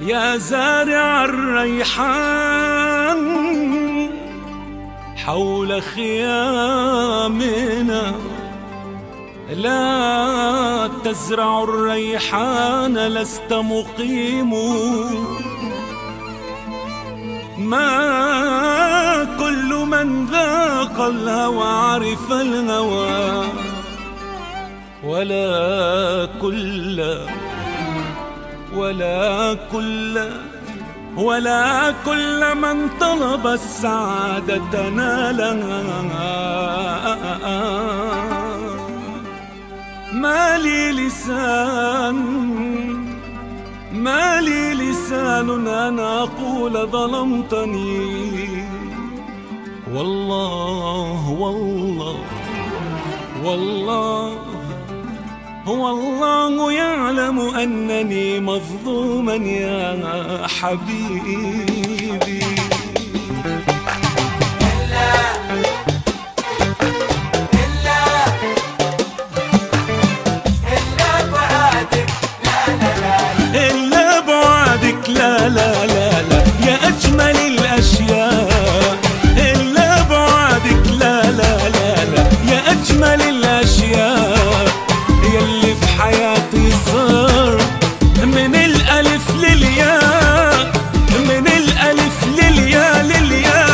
يا زارع الريحان حول خيامنا، لا تزرع الريحان لست مقيم. ما كل من ذاق الهوى عرف الهوى، ولا كل من طلب السعادة نالها. ما لي لسان أنا أقول ظلمتني، والله يعلم أنني مظلوما يا حبيبي. إلا بعادك لا لا لا لا يا أجمل الأشياء، إلا بعادك لا لا لا لا يا أجمل الأشياء، يلي بحياتي صار من الألف للياء، من الألف للياء للياء.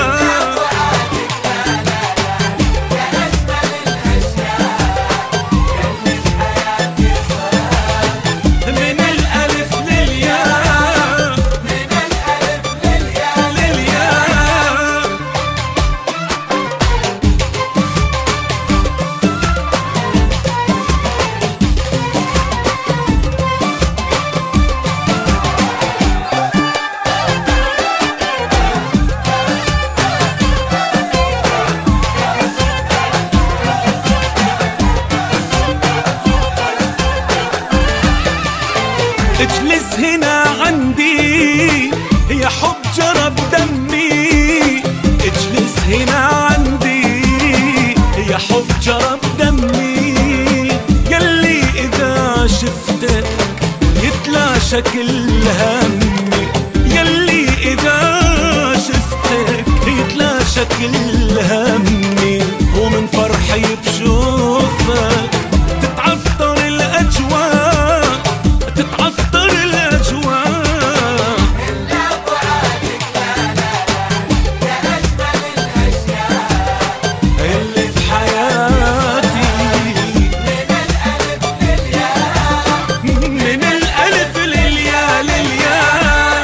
اجلس هنا عندي يا حب جرب دمي، اجلس هنا عندي يا حب جرب دمي، يلي إذا شفتك يتلاشى كل همي، يلي إذا شفتك يتلاشى كل همي، ومن فرحي بشوفك تتعطر الأجواء، تتعطر الأجواء. إلا بعادك لا لا لا يا أجمل الأشياء، اللي بحياتي من الألف للياء، من الألف للياء للياء.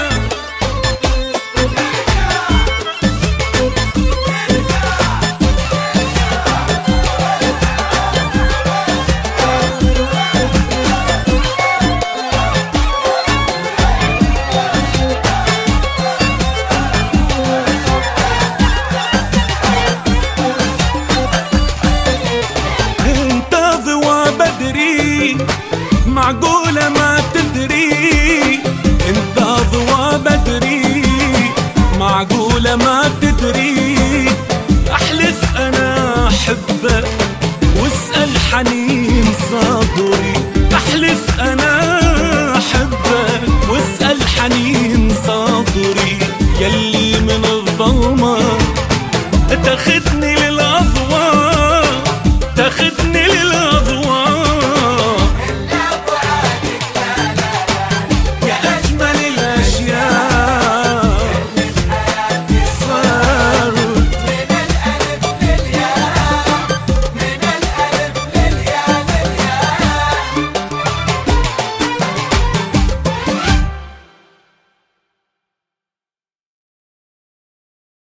معقولة ما تدري انت ضوى بدري، معقولة ما تدري احلف انا احبك واسأل حنين.